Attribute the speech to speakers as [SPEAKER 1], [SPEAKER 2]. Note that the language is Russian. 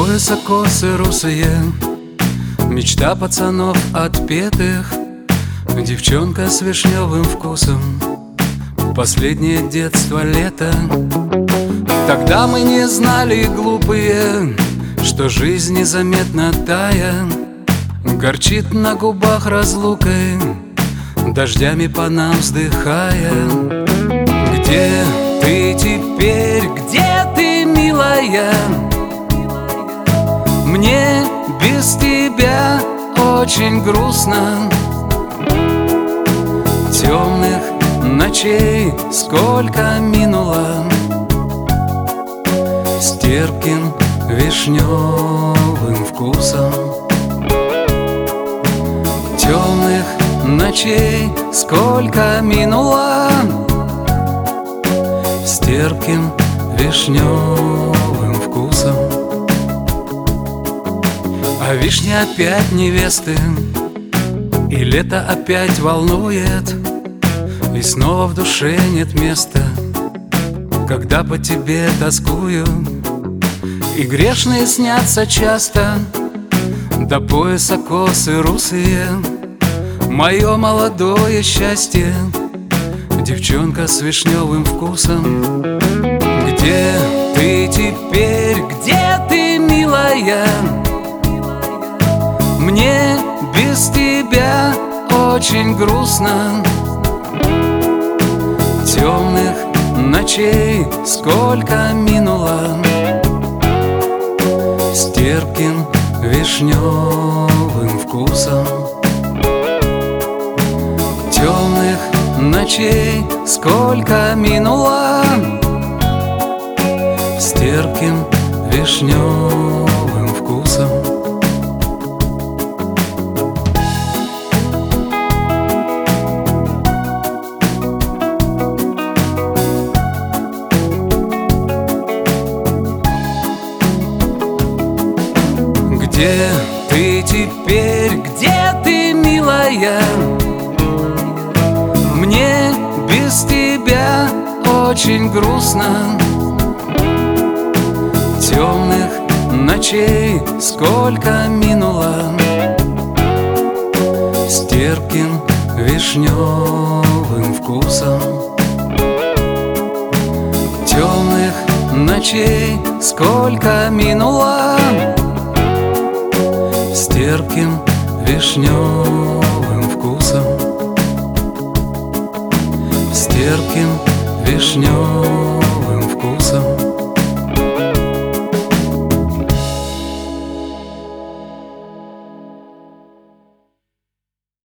[SPEAKER 1] пояса косы русые, мечта пацанов отпетых, девчонка с вишневым вкусом, последнее детство лето. Тогда мы не знали, глупые, что жизнь незаметно тая горчит на губах разлукой, дождями по нам вздыхая. Где ты теперь, где ты, милая? Мне без тебя очень грустно. Темных ночей сколько минуло, с терпким вишневым вкусом. Темных ночей сколько минуло, с терпким вишневым вкусом. А вишни опять невесты, и лето опять волнует, и снова в душе нет места, когда по тебе тоскую. И грешные снятся часто, до пояса косы русые, мое молодое счастье, девчонка с вишневым вкусом. Где ты теперь, где ты, милая? Мне без тебя очень грустно. Темных ночей сколько минуло, с терпким вишневым вкусом. Темных ночей сколько минуло, с терпким вишневым вкусом. Где ты теперь, где ты, милая? Мне без тебя очень грустно. Темных ночей сколько минуло, с терпким вишневым вкусом. Темных ночей сколько минуло, с терпким вишневым вкусом. С терпким вишневым